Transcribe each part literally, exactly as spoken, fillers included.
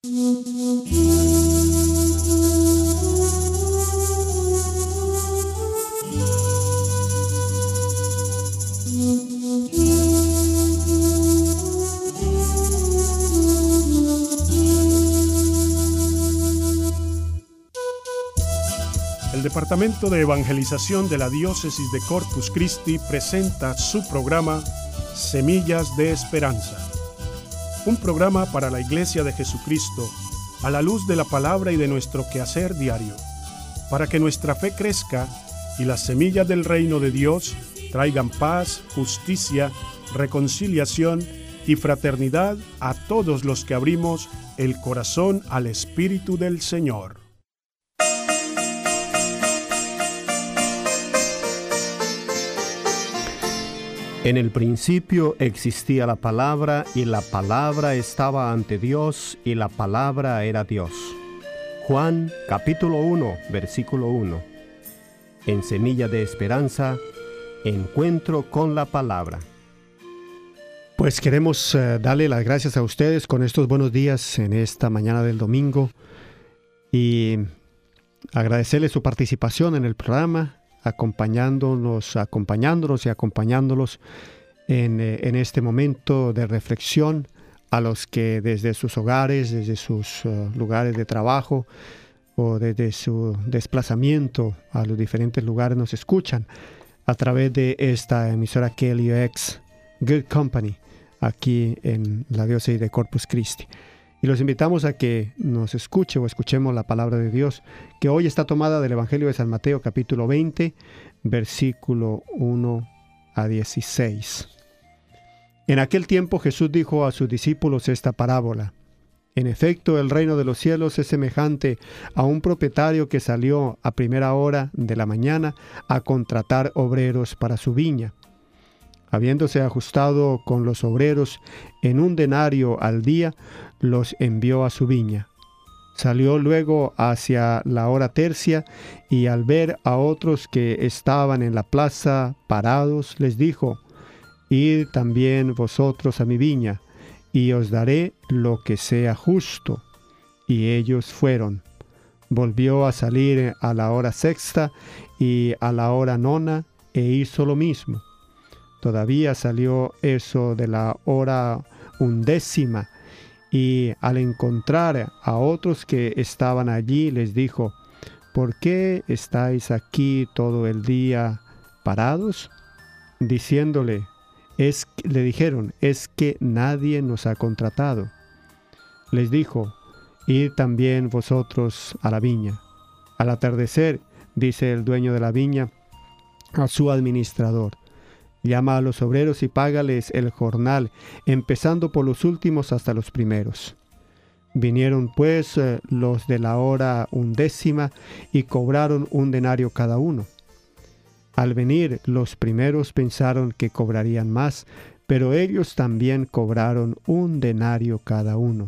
El Departamento de Evangelización de la Diócesis de Corpus Christi presenta su programa Semillas de Esperanza, un programa para la Iglesia de Jesucristo a la luz de la palabra y de nuestro quehacer diario, para que nuestra fe crezca y las semillas del reino de Dios traigan paz, justicia, reconciliación y fraternidad a todos los que abrimos el corazón al Espíritu del Señor. En el principio existía la palabra, y la palabra estaba ante Dios, y la palabra era Dios. Juan capítulo uno, versículo uno. En Semilla de Esperanza, encuentro con la palabra. Pues queremos uh, darle las gracias a ustedes con estos buenos días en esta mañana del domingo y agradecerles su participación en el programa, acompañándonos, acompañándonos y acompañándolos en, eh, en este momento de reflexión, a los que desde sus hogares, desde sus uh, lugares de trabajo o desde su desplazamiento a los diferentes lugares nos escuchan a través de esta emisora K L U X Good Company aquí en la diócesis de Corpus Christi. Y los invitamos a que nos escuche o escuchemos la palabra de Dios, que hoy está tomada del Evangelio de San Mateo, capítulo veinte, versículo uno a dieciséis. En aquel tiempo Jesús dijo a sus discípulos esta parábola: En efecto, el reino de los cielos es semejante a un propietario que salió a primera hora de la mañana a contratar obreros para su viña. Habiéndose ajustado con los obreros en un denario al día, los envió a su viña. Salió luego hacia la hora tercia, y al ver a otros que estaban en la plaza parados, les dijo: Id también vosotros a mi viña, y os daré lo que sea justo. Y ellos fueron. Volvió a salir a la hora sexta y a la hora nona, e hizo lo mismo. Todavía salió eso de la hora undécima, y al encontrar a otros que estaban allí, les dijo: ¿Por qué estáis aquí todo el día parados? Diciéndole, es, le dijeron, es que nadie nos ha contratado. Les dijo: Id también vosotros a la viña. Al atardecer, dice el dueño de la viña a su administrador: Llama a los obreros y págales el jornal, empezando por los últimos hasta los primeros. Vinieron pues eh, los de la hora undécima y cobraron un denario cada uno. Al venir los primeros pensaron que cobrarían más, pero ellos también cobraron un denario cada uno.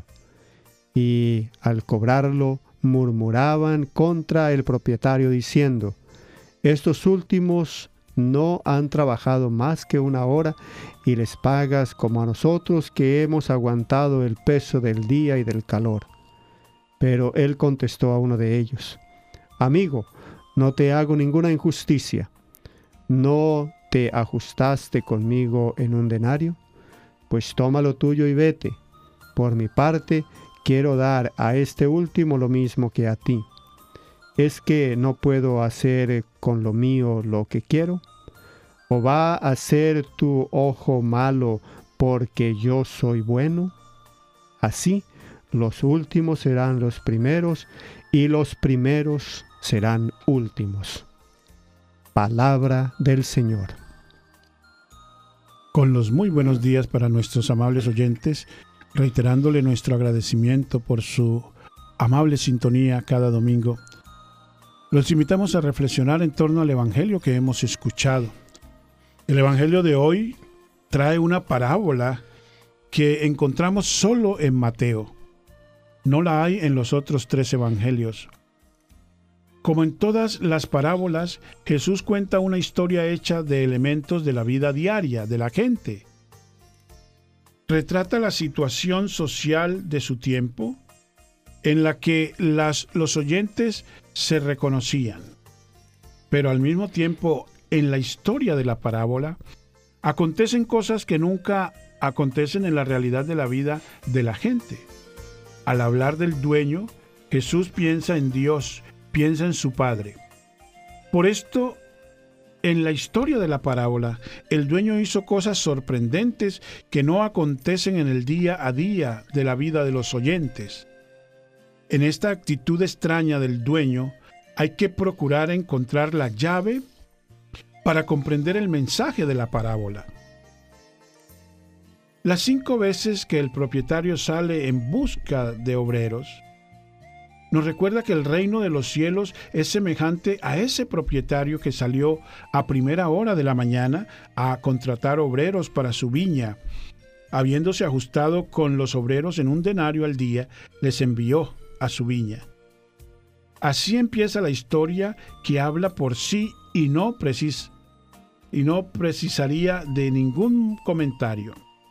Y al cobrarlo murmuraban contra el propietario diciendo: Estos últimos no han trabajado más que una hora, y les pagas como a nosotros, que hemos aguantado el peso del día y del calor. Pero él contestó a uno de ellos: Amigo, no te hago ninguna injusticia. ¿No te ajustaste conmigo en un denario? Pues toma lo tuyo y vete. Por mi parte, quiero dar a este último lo mismo que a ti. ¿Es que no puedo hacer con lo mío lo que quiero? ¿O va a ser tu ojo malo porque yo soy bueno? Así, los últimos serán los primeros, y los primeros serán últimos. Palabra del Señor. Con los muy buenos días para nuestros amables oyentes, reiterándole nuestro agradecimiento por su amable sintonía cada domingo. Los invitamos a reflexionar en torno al Evangelio que hemos escuchado. El Evangelio de hoy trae una parábola que encontramos solo en Mateo. No la hay en los otros tres evangelios. Como en todas las parábolas, Jesús cuenta una historia hecha de elementos de la vida diaria de la gente. Retrata la situación social de su tiempo, en la que las, los oyentes se reconocían. Pero al mismo tiempo, en la historia de la parábola, acontecen cosas que nunca acontecen en la realidad de la vida de la gente. Al hablar del dueño, Jesús piensa en Dios, piensa en su Padre. Por esto, en la historia de la parábola, el dueño hizo cosas sorprendentes que no acontecen en el día a día de la vida de los oyentes. En esta actitud extraña del dueño, hay que procurar encontrar la llave para comprender el mensaje de la parábola. Las cinco veces que el propietario sale en busca de obreros, nos recuerda que el reino de los cielos es semejante a ese propietario que salió a primera hora de la mañana a contratar obreros para su viña. Habiéndose ajustado con los obreros en un denario al día, les envió a su viña. Así empieza la historia, que habla por sí y no, precis- y no precisaría de ningún comentario.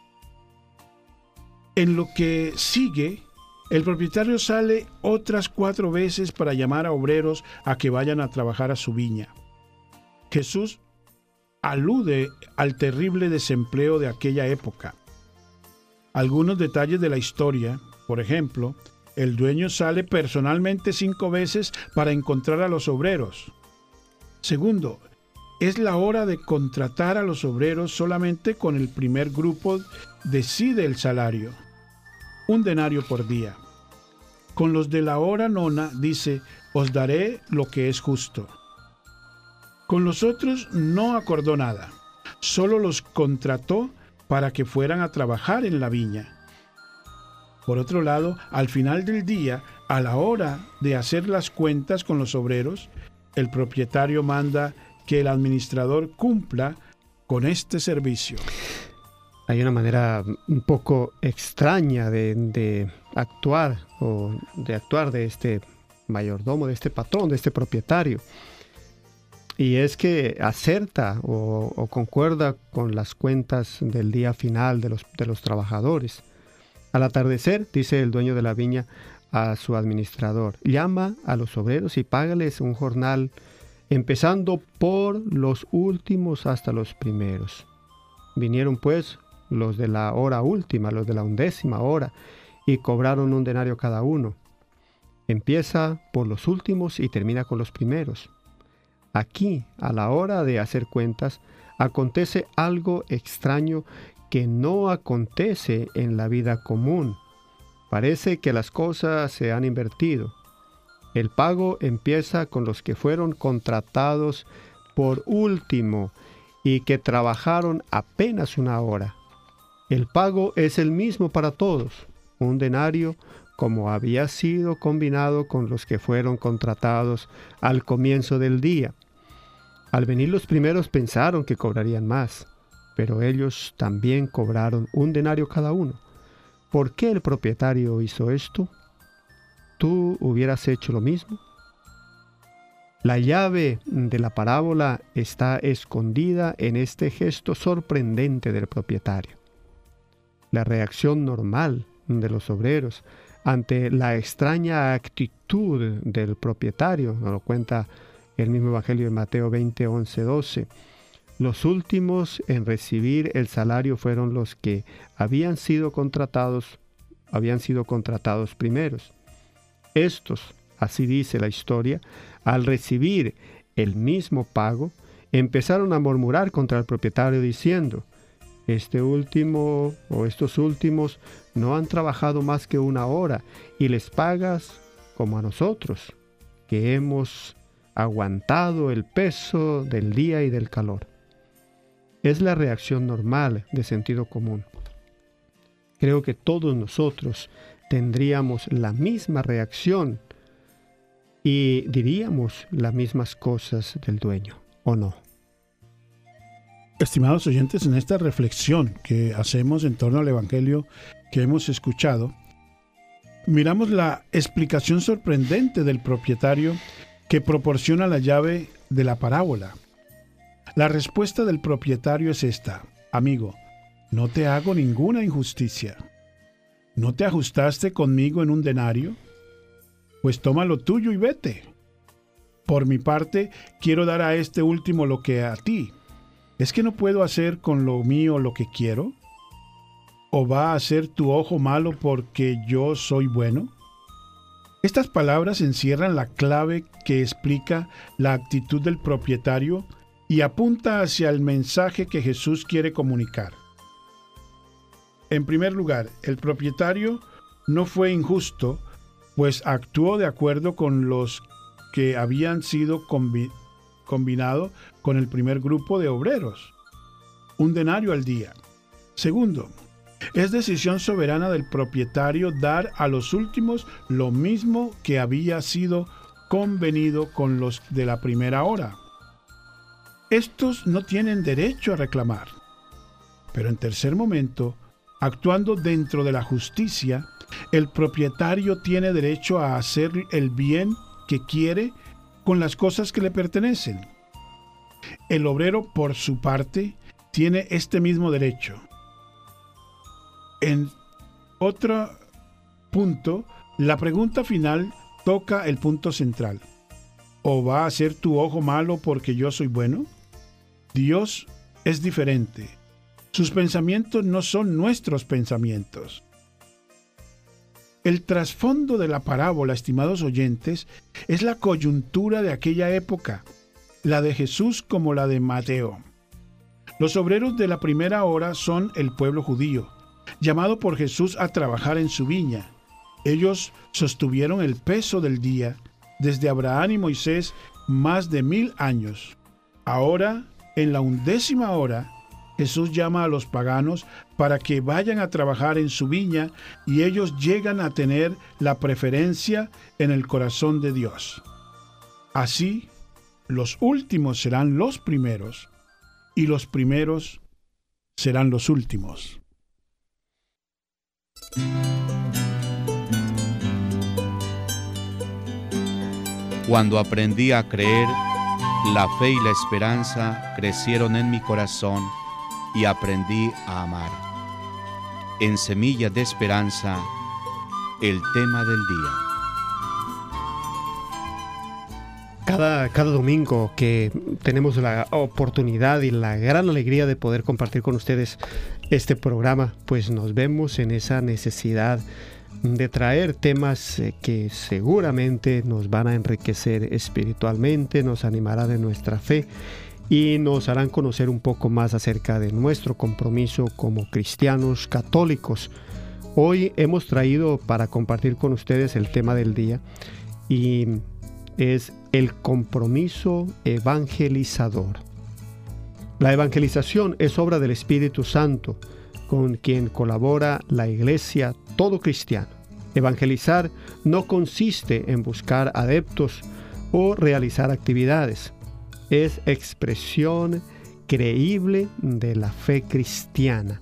En lo que sigue, el propietario sale otras cuatro veces para llamar a obreros a que vayan a trabajar a su viña. Jesús alude al terrible desempleo de aquella época. Algunos detalles de la historia, por ejemplo, el dueño sale personalmente cinco veces para encontrar a los obreros. Segundo, es la hora de contratar a los obreros. Solamente con el primer grupo decide el salario, un denario por día. Con los de la hora nona dice, os daré lo que es justo. Con los otros no acordó nada, solo los contrató para que fueran a trabajar en la viña. Por otro lado, al final del día, a la hora de hacer las cuentas con los obreros, el propietario manda que el administrador cumpla con este servicio. Hay una manera un poco extraña de, de actuar o de actuar de este mayordomo, de este patrón, de este propietario. Y es que acerta o, o concuerda con las cuentas del día final de los, de los trabajadores. Al atardecer, dice el dueño de la viña a su administrador, llama a los obreros y págales un jornal, empezando por los últimos hasta los primeros. Vinieron pues los de la hora última, los de la undécima hora, y cobraron un denario cada uno. Empieza por los últimos y termina con los primeros. Aquí, a la hora de hacer cuentas, acontece algo extraño que no acontece en la vida común. Parece que las cosas se han invertido. El pago empieza con los que fueron contratados por último y que trabajaron apenas una hora. El pago es el mismo para todos, un denario, como había sido combinado con los que fueron contratados al comienzo del día. Al venir los primeros pensaron que cobrarían más, pero ellos también cobraron un denario cada uno. ¿Por qué el propietario hizo esto? ¿Tú hubieras hecho lo mismo? La llave de la parábola está escondida en este gesto sorprendente del propietario. La reacción normal de los obreros ante la extraña actitud del propietario, nos lo cuenta el mismo Evangelio de Mateo veinte, once, doce. Los últimos en recibir el salario fueron los que habían sido contratados, habían sido contratados primeros. Estos, así dice la historia, al recibir el mismo pago, empezaron a murmurar contra el propietario diciendo, este último o estos últimos no han trabajado más que una hora y les pagas como a nosotros, que hemos aguantado el peso del día y del calor. Es la reacción normal de sentido común. Creo que todos nosotros tendríamos la misma reacción y diríamos las mismas cosas del dueño, ¿o no? Estimados oyentes, en esta reflexión que hacemos en torno al Evangelio que hemos escuchado, miramos la explicación sorprendente del propietario que proporciona la llave de la parábola. La respuesta del propietario es esta: amigo, no te hago ninguna injusticia. ¿No te ajustaste conmigo en un denario? pues toma lo tuyo y vete. Por mi parte, quiero dar a este último lo que a ti. ¿Es que no puedo hacer con lo mío lo que quiero? ¿O va a ser tu ojo malo porque yo soy bueno? Estas palabras encierran la clave que explica la actitud del propietario y apunta hacia el mensaje que Jesús quiere comunicar. En primer lugar, el propietario no fue injusto, pues actuó de acuerdo con los que habían sido combi- combinados con el primer grupo de obreros, un denario al día. Segundo, es decisión soberana del propietario dar a los últimos lo mismo que había sido convenido con los de la primera hora. Estos no tienen derecho a reclamar. Pero en tercer momento, actuando dentro de la justicia, el propietario tiene derecho a hacer el bien que quiere con las cosas que le pertenecen. El obrero, por su parte, tiene este mismo derecho. En otro punto, la pregunta final toca el punto central. ¿O va a ser tu ojo malo porque yo soy bueno? Dios es diferente. Sus pensamientos no son nuestros pensamientos. El trasfondo de la parábola, estimados oyentes, es la coyuntura de aquella época, la de Jesús como la de Mateo. Los obreros de la primera hora son el pueblo judío, llamado por Jesús a trabajar en su viña. Ellos sostuvieron el peso del día desde Abraham y Moisés más de mil años. Ahora, en la undécima hora, Jesús llama a los paganos para que vayan a trabajar en su viña y ellos llegan a tener la preferencia en el corazón de Dios. Así, los últimos serán los primeros y los primeros serán los últimos. Cuando aprendí a creer, la fe y la esperanza crecieron en mi corazón y aprendí a amar. En Semillas de Esperanza, el tema del día. Cada, cada domingo que tenemos la oportunidad y la gran alegría de poder compartir con ustedes este programa, pues nos vemos en esa necesidad de traer temas que seguramente nos van a enriquecer espiritualmente, nos animará de nuestra fe y nos harán conocer un poco más acerca de nuestro compromiso como cristianos católicos. Hoy hemos traído para compartir con ustedes el tema del día y es el compromiso evangelizador. La evangelización es obra del Espíritu Santo, con quien colabora la Iglesia, todo cristiano. Evangelizar no consiste en buscar adeptos o realizar actividades. Es expresión creíble de la fe cristiana.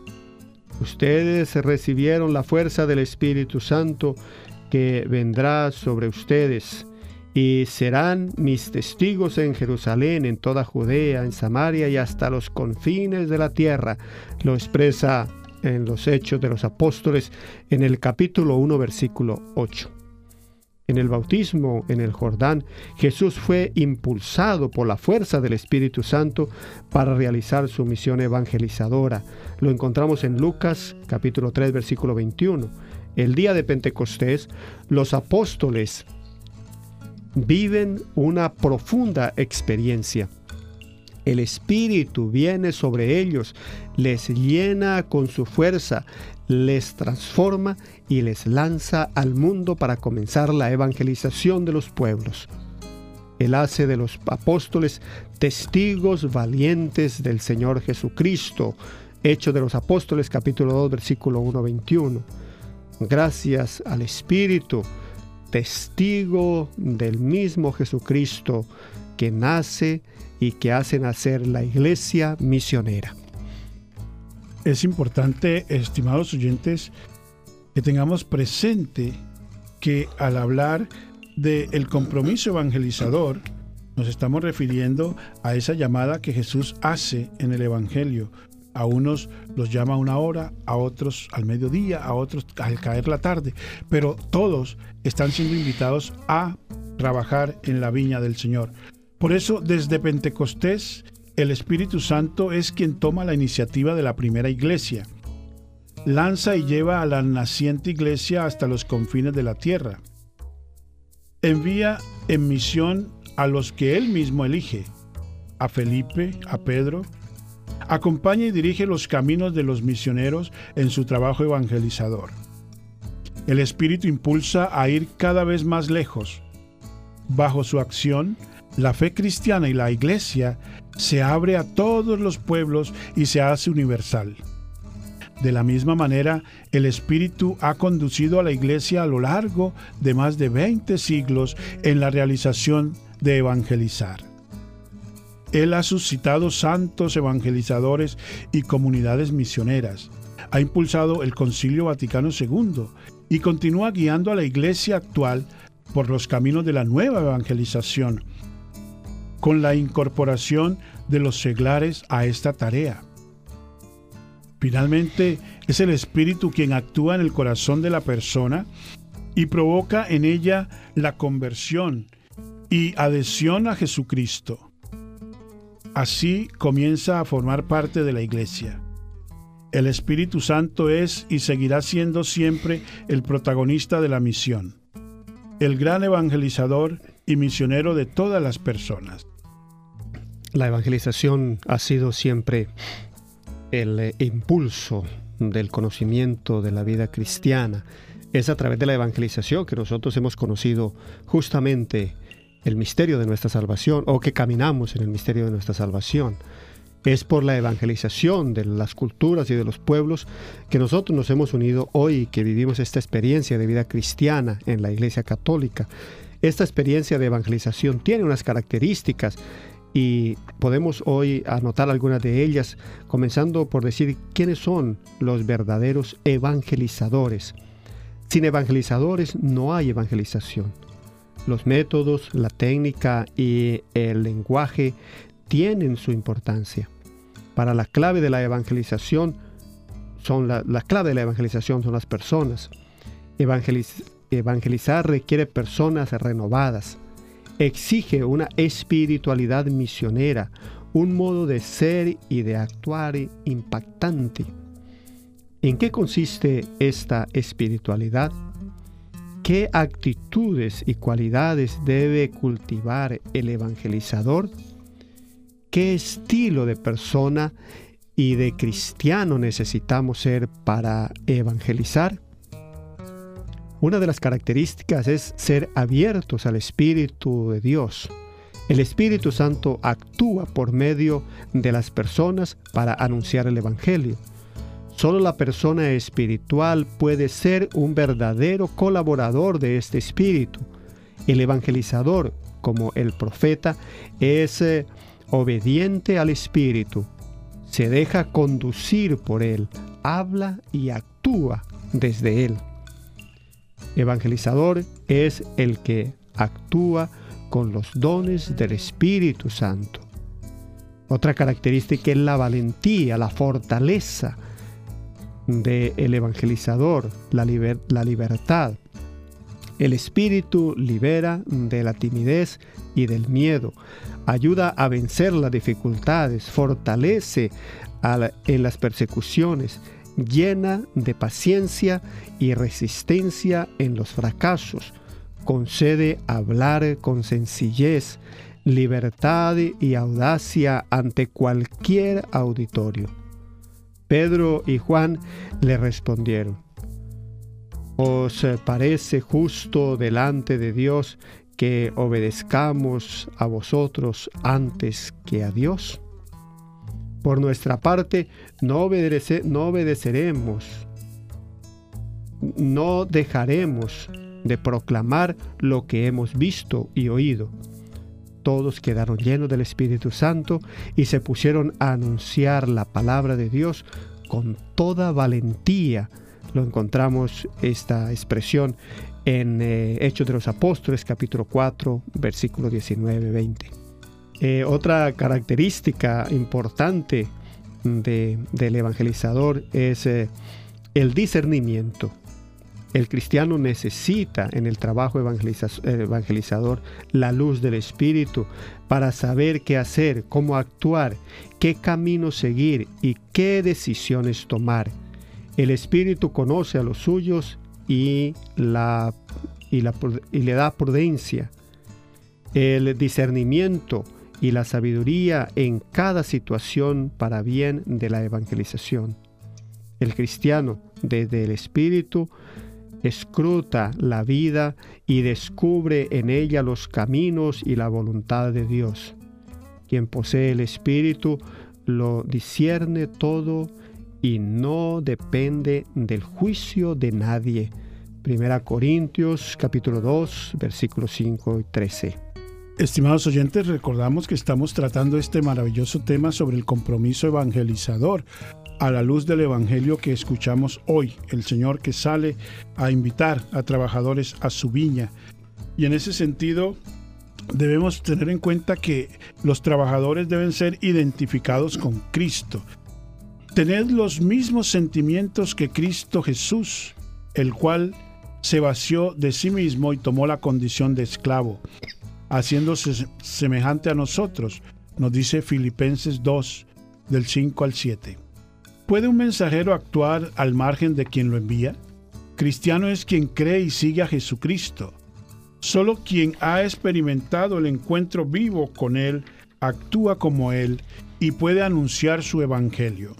Ustedes recibieron la fuerza del Espíritu Santo que vendrá sobre ustedes y serán mis testigos en Jerusalén, en toda Judea, en Samaria y hasta los confines de la tierra. Lo expresa en los Hechos de los Apóstoles en el capítulo uno, versículo ocho. En el bautismo en el Jordán, Jesús fue impulsado por la fuerza del Espíritu Santo para realizar su misión evangelizadora. Lo encontramos en Lucas capítulo tres, versículo veintiuno. El día de Pentecostés, los apóstoles viven una profunda experiencia. El Espíritu viene sobre ellos, les llena con su fuerza, les transforma y les lanza al mundo para comenzar la evangelización de los pueblos. Él hace de los apóstoles testigos valientes del Señor Jesucristo. Hechos de los Apóstoles, capítulo dos, versículo uno, veintiuno. Gracias al Espíritu, testigo del mismo Jesucristo que nace y que hace nacer la iglesia misionera. Es importante, estimados oyentes, que tengamos presente que al hablar del compromiso evangelizador, nos estamos refiriendo a esa llamada que Jesús hace en el Evangelio A unos los llama a una hora, a otros al mediodía, a otros al caer la tarde, pero todos están siendo invitados a trabajar en la viña del Señor. Por eso, desde Pentecostés, el Espíritu Santo es quien toma la iniciativa de la primera iglesia. Lanza y lleva a la naciente iglesia hasta los confines de la tierra. Envía en misión a los que Él mismo elige, a Felipe, a Pedro. Acompaña y dirige los caminos de los misioneros en su trabajo evangelizador. El Espíritu impulsa a ir cada vez más lejos. Bajo su acción, la fe cristiana y la iglesia se abre a todos los pueblos y se hace universal. De la misma manera, el Espíritu ha conducido a la iglesia a lo largo de más de veinte siglos en la realización de evangelizar. Él ha suscitado santos evangelizadores y comunidades misioneras. Ha impulsado el Concilio Vaticano segundo y continúa guiando a la Iglesia actual por los caminos de la nueva evangelización, con la incorporación de los seglares a esta tarea. Finalmente, es el Espíritu quien actúa en el corazón de la persona y provoca en ella la conversión y adhesión a Jesucristo. Así comienza a formar parte de la iglesia. El Espíritu Santo es y seguirá siendo siempre el protagonista de la misión, el gran evangelizador y misionero de todas las personas. La evangelización ha sido siempre el eh, impulso del conocimiento de la vida cristiana. Es a través de la evangelización que nosotros hemos conocido justamente el misterio de nuestra salvación, o que caminamos en el misterio de nuestra salvación. Es por la evangelización de las culturas y de los pueblos que nosotros nos hemos unido hoy, que vivimos esta experiencia de vida cristiana en la Iglesia Católica. Esta experiencia de evangelización tiene unas características y podemos hoy anotar algunas de ellas, comenzando por decir quiénes son los verdaderos evangelizadores. Sin evangelizadores no hay evangelización. Los métodos, la técnica y el lenguaje tienen su importancia. Para la clave de la evangelización son la, la clave de la evangelización son las personas. Evangeliz, evangelizar requiere personas renovadas. Exige una espiritualidad misionera, un modo de ser y de actuar impactante. ¿En qué consiste esta espiritualidad? ¿Qué actitudes y cualidades debe cultivar el evangelizador? ¿Qué estilo de persona y de cristiano necesitamos ser para evangelizar? Una de las características es ser abiertos al Espíritu de Dios. El Espíritu Santo actúa por medio de las personas para anunciar el Evangelio. Solo la persona espiritual puede ser un verdadero colaborador de este Espíritu. El evangelizador, como el profeta, es eh, obediente al Espíritu. Se deja conducir por él, habla y actúa desde él. Evangelizador es el que actúa con los dones del Espíritu Santo. Otra característica es la valentía, la fortaleza del evangelizador, la, liber, la libertad. El Espíritu libera de la timidez y del miedo, ayuda a vencer las dificultades, fortalece a la, en las persecuciones, llena de paciencia y resistencia en los fracasos, concede hablar con sencillez, libertad y audacia ante cualquier auditorio. Pedro y Juan le respondieron: ¿os parece justo delante de Dios que obedezcamos a vosotros antes que a Dios? Por nuestra parte, no, obedece, no obedeceremos, no dejaremos de proclamar lo que hemos visto y oído. Todos quedaron llenos del Espíritu Santo y se pusieron a anunciar la palabra de Dios con toda valentía. Lo encontramos esta expresión en eh, Hechos de los Apóstoles, capítulo cuatro, versículos diecinueve a veinte. Eh, otra característica importante de, del evangelizador es eh, el discernimiento. El cristiano necesita en el trabajo evangeliza- evangelizador la luz del Espíritu para saber qué hacer, cómo actuar, qué camino seguir y qué decisiones tomar. El Espíritu conoce a los suyos y, la, y, la, y le da prudencia, el discernimiento y la sabiduría en cada situación para bien de la evangelización. El cristiano, desde el Espíritu, escruta la vida y descubre en ella los caminos y la voluntad de Dios. Quien posee el Espíritu lo discierne todo y no depende del juicio de nadie. Primera Corintios capítulo dos, versículos cinco y trece. Estimados oyentes, recordamos que estamos tratando este maravilloso tema sobre el compromiso evangelizador a la luz del evangelio que escuchamos hoy, el Señor que sale a invitar a trabajadores a su viña. Y en ese sentido debemos tener en cuenta que los trabajadores deben ser identificados con Cristo. Tened los mismos sentimientos que Cristo Jesús, el cual se vació de sí mismo y tomó la condición de esclavo, haciéndose semejante a nosotros, nos dice Filipenses dos, del cinco al siete. ¿Puede un mensajero actuar al margen de quien lo envía? Cristiano es quien cree y sigue a Jesucristo. Solo quien ha experimentado el encuentro vivo con Él actúa como Él y puede anunciar su evangelio.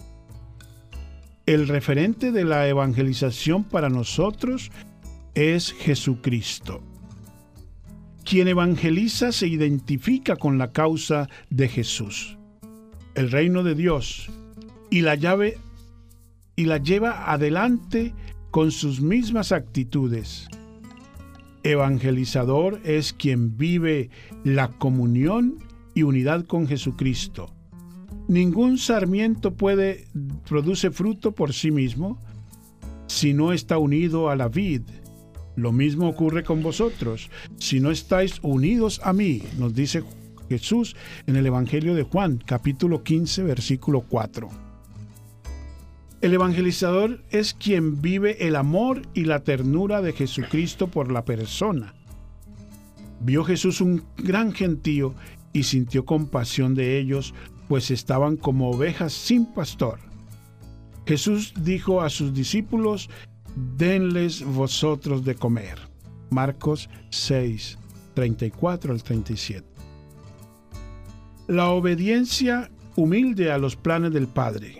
El referente de la evangelización para nosotros es Jesucristo. Quien evangeliza se identifica con la causa de Jesús, el reino de Dios, y la llave y la lleva adelante con sus mismas actitudes. Evangelizador es quien vive la comunión y unidad con Jesucristo. Ningún sarmiento puede produce fruto por sí mismo si no está unido a la vid. Lo mismo ocurre con vosotros, si no estáis unidos a mí, nos dice Jesús en el Evangelio de Juan, capítulo quince, versículo cuatro. El evangelizador es quien vive el amor y la ternura de Jesucristo por la persona. Vio Jesús un gran gentío y sintió compasión de ellos, pues estaban como ovejas sin pastor. Jesús dijo a sus discípulos: denles vosotros de comer. Marcos seis, treinta y cuatro al treinta y siete. La obediencia humilde a los planes del Padre.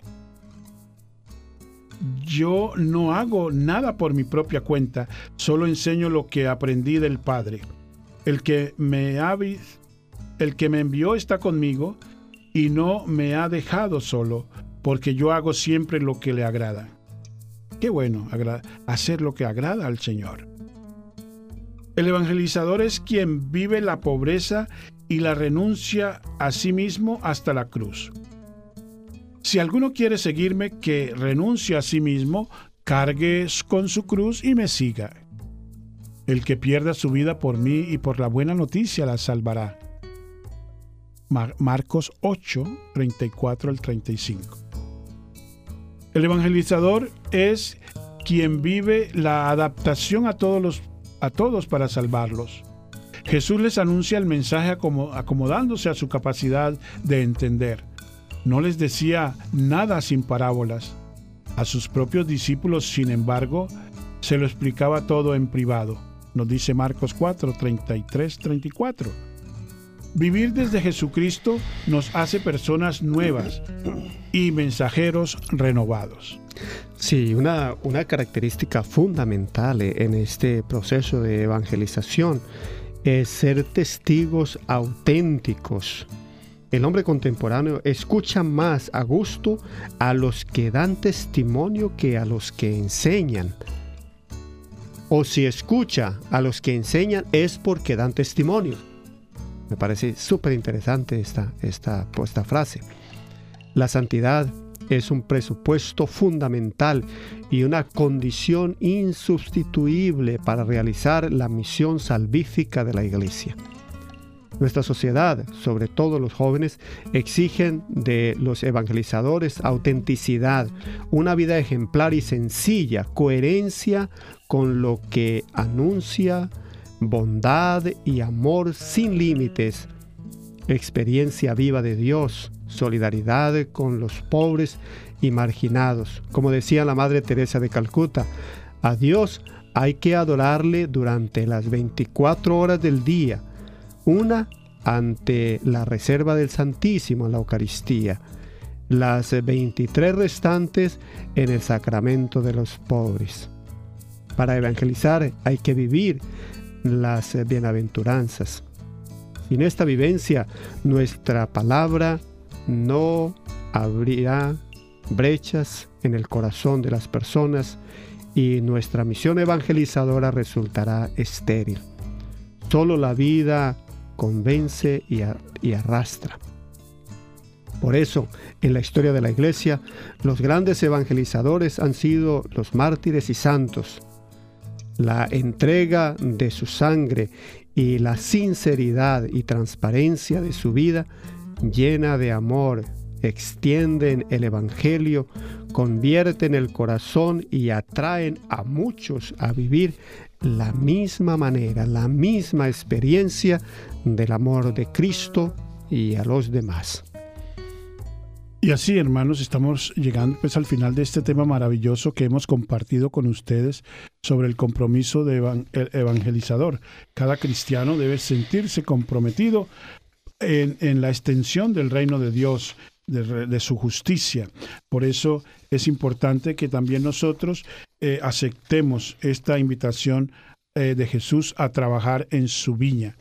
Yo no hago nada por mi propia cuenta, solo enseño lo que aprendí del Padre. El que me ha, el que me envió está conmigo y no me ha dejado solo, porque yo hago siempre lo que le agrada. Qué bueno hacer lo que agrada al Señor. El evangelizador es quien vive la pobreza y la renuncia a sí mismo hasta la cruz. Si alguno quiere seguirme, que renuncie a sí mismo, cargue con su cruz y me siga. El que pierda su vida por mí y por la buena noticia la salvará. Mar- Marcos ocho, treinta y cuatro al treinta y cinco. El evangelizador es quien vive la adaptación a todos, los, a todos para salvarlos. Jesús les anuncia el mensaje acomodándose a su capacidad de entender. No les decía nada sin parábolas. A sus propios discípulos, sin embargo, se lo explicaba todo en privado. Nos dice Marcos cuatro, treinta y tres, treinta y cuatro. Vivir desde Jesucristo nos hace personas nuevas y mensajeros renovados. Sí, una, una característica fundamental en este proceso de evangelización es ser testigos auténticos. El hombre contemporáneo escucha más a gusto a los que dan testimonio que a los que enseñan. O si escucha a los que enseñan es porque dan testimonio. Me parece súper interesante esta, esta, esta frase. La santidad es un presupuesto fundamental y una condición insustituible para realizar la misión salvífica de la Iglesia. Nuestra sociedad, sobre todo los jóvenes, exigen de los evangelizadores autenticidad, una vida ejemplar y sencilla, coherencia con lo que anuncia, bondad y amor sin límites, experiencia viva de Dios, solidaridad con los pobres y marginados. Como decía la Madre Teresa de Calcuta, a Dios hay que adorarle durante las veinticuatro horas del día, una ante la reserva del Santísimo en la Eucaristía, las veintitrés restantes en el sacramento de los pobres. Para evangelizar hay que vivir las bienaventuranzas. Sin esta vivencia, nuestra palabra no abrirá brechas en el corazón de las personas y nuestra misión evangelizadora resultará estéril. Solo la vida convence y, a, y arrastra. Por eso, en la historia de la Iglesia, los grandes evangelizadores han sido los mártires y santos. La entrega de su sangre y la sinceridad y transparencia de su vida, llena de amor, extienden el Evangelio, convierten el corazón y atraen a muchos a vivir la misma manera, la misma experiencia del amor de Cristo y a los demás. Y así, hermanos, estamos llegando pues al final de este tema maravilloso que hemos compartido con ustedes sobre el compromiso de evan- evangelizador. Cada cristiano debe sentirse comprometido en, en la extensión del reino de Dios, de, de su justicia. Por eso es importante que también nosotros eh, aceptemos esta invitación eh, de Jesús a trabajar en su viña.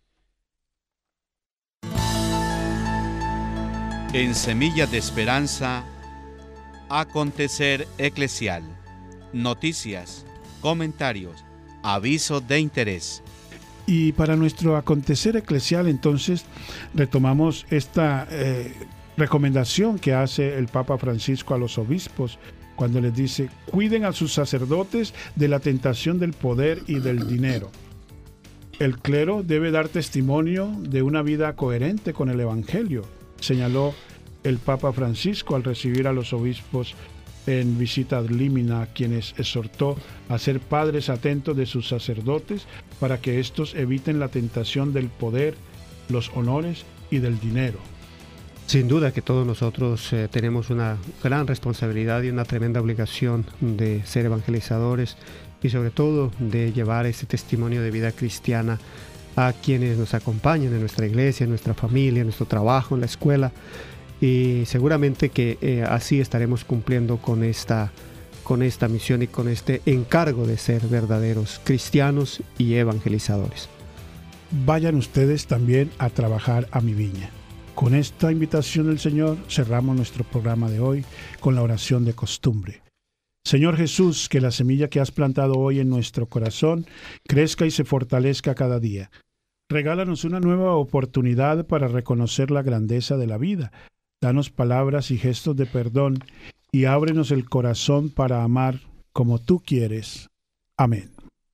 En Semillas de Esperanza, acontecer eclesial, noticias, comentarios, avisos de interés. Y para nuestro acontecer eclesial, entonces, retomamos esta eh, recomendación que hace el Papa Francisco a los obispos, cuando les dice: cuiden a sus sacerdotes de la tentación del poder y del dinero. El clero debe dar testimonio de una vida coherente con el Evangelio, señaló el Papa Francisco al recibir a los obispos en visita ad limina, a quienes exhortó a ser padres atentos de sus sacerdotes para que éstos eviten la tentación del poder, los honores y del dinero. Sin duda que todos nosotros eh, tenemos una gran responsabilidad y una tremenda obligación de ser evangelizadores y sobre todo de llevar ese testimonio de vida cristiana a quienes nos acompañan en nuestra iglesia, en nuestra familia, en nuestro trabajo, en la escuela, y seguramente que eh, así estaremos cumpliendo con esta, con esta misión y con este encargo de ser verdaderos cristianos y evangelizadores. Vayan ustedes también a trabajar a mi viña. Con esta invitación del Señor cerramos nuestro programa de hoy con la oración de costumbre. Señor Jesús, que la semilla que has plantado hoy en nuestro corazón crezca y se fortalezca cada día. Regálanos una nueva oportunidad para reconocer la grandeza de la vida. Danos palabras y gestos de perdón y ábrenos el corazón para amar como tú quieres. Amén.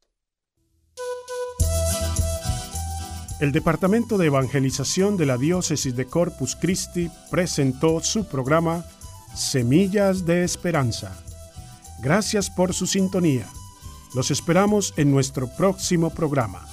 El Departamento de Evangelización de la Diócesis de Corpus Christi presentó su programa Semillas de Esperanza. Gracias por su sintonía. Los esperamos en nuestro próximo programa.